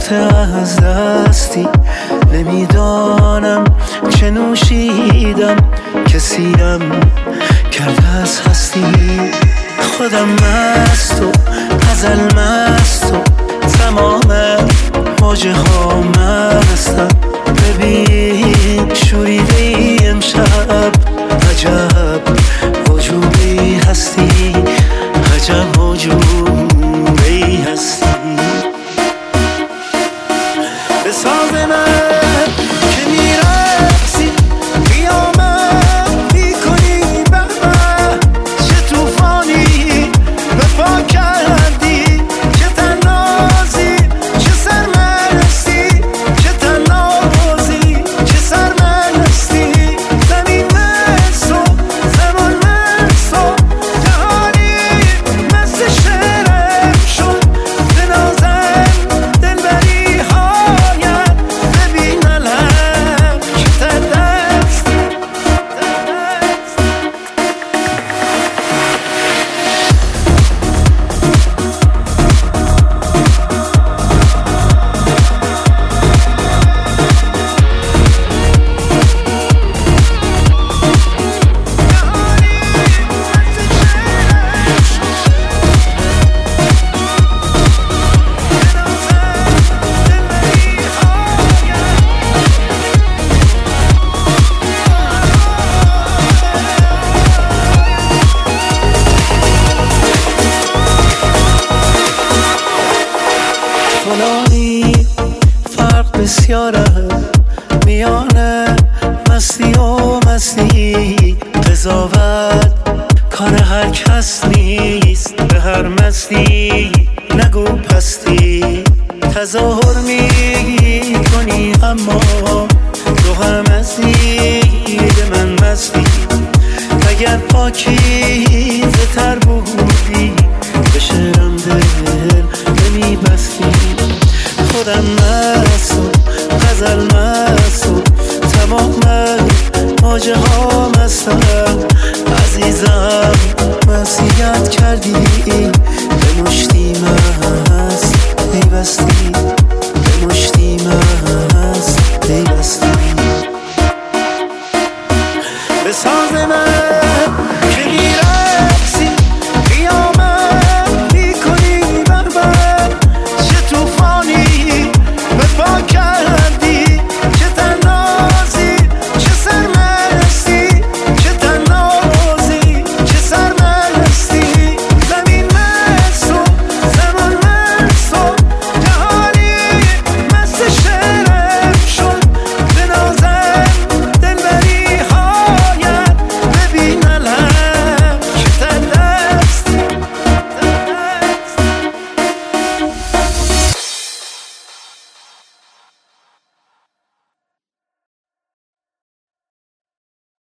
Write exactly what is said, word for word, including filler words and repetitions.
رفته از دستی، نمیدانم چه نوشیدم که سیرم کرده از هستی. خودم مست و غزل مست و تمام موجه ها مستم. ببین شوریده ای امشب، عجب وجودی هستی، عجب وجودی هستی. به ساز من که میرقصی قیامت میکنی، به من چه توفانی به پا کردی، چه تنازی چه سرمستی، چه تنازی چه سرمستی. زمین مست و زمان مست و جهانی مست شعرم شد. بنازم دلبری هایت، ببین علم که تردست. فلانی فرق بسیاره میانه مستی و مستی. قضاوت کار هر کس نیست، به هر مستی نگو پستی. تظاهر می کنی اما تو هم مستی، من مستی. اگر پاکیزه تر بودی به شعرم دل نمی بستی. خودم مست و غزل مست و تمام موجه ها مستم. عزیزم مسیحیت کردی، به مشتی مست پیوستی.